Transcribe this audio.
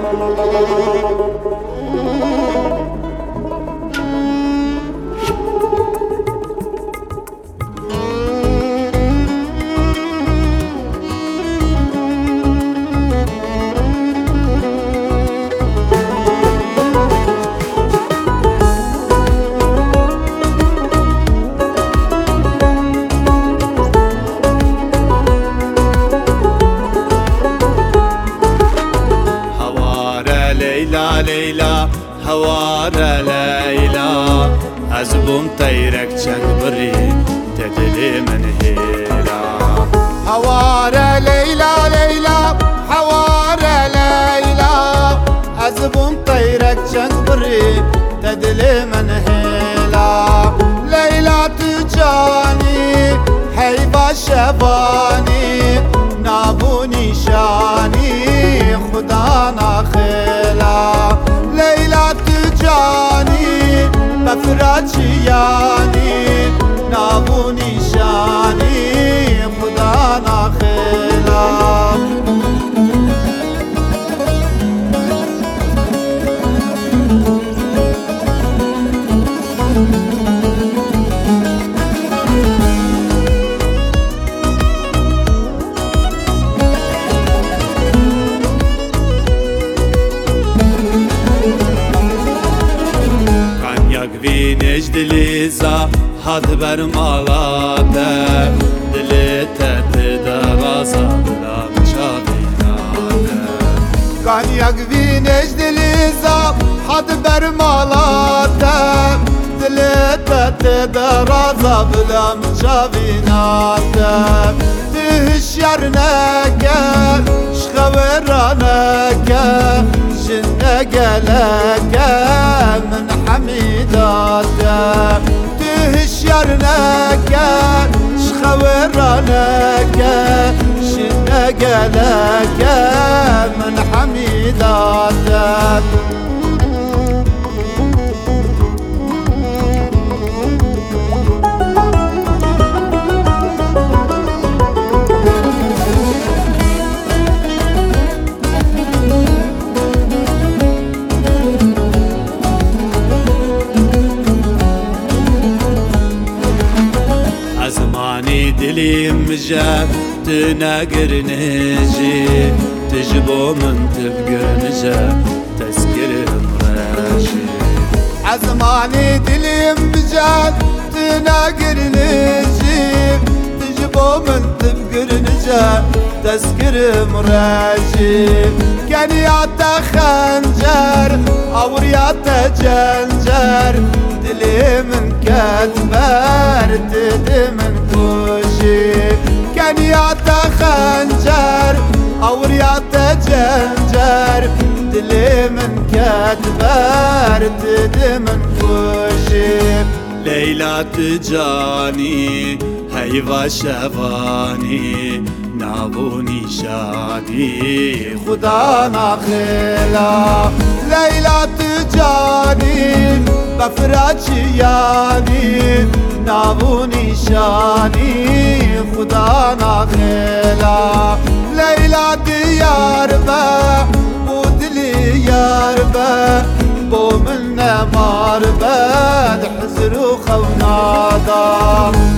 ليلى هوار ليلى أزبون طيرك جنبري تدلي من هيلا هوار ليلى هوار ليلى أزبون طيرك جنبري تدلي من هيلا ليلى تجاني حيبة شباني نابوني شاني خدانا خيلا ليلى تجاني بفراتشياني نابوني شاني خدانا خيلا Vînej diliza had bermalate Dili te deraza bilam çavinate Kanyak vînej diliza had bermalate Dili te deraza bilam çavinate Tihşyar neke şxevera neke Jinne geleke min حميداته تهشير نكا شخورا نكا شنقا لكا من حميداته دلیم جا تناگر نجی تجبو من تبگر نجا تذكرم راشي عزماني دلیم جا تناگر نجی تجبو من تبگر نجا تذكرم راشي كان ياتا خنجر او ياتا جنجر دلي من كتبر تدمن كوشي كان ياتا خنجر او ياتا جنجر دلي من كتبر تدمن كوشي ليلى تجاني هيفا شفاني نابوني شادي خدانا خيلا ليلى تجاني بفراتشياني نابوني شاني خدانا خيلا ليلى ديار با بودلي يار با بو من مار با حزر وخونادا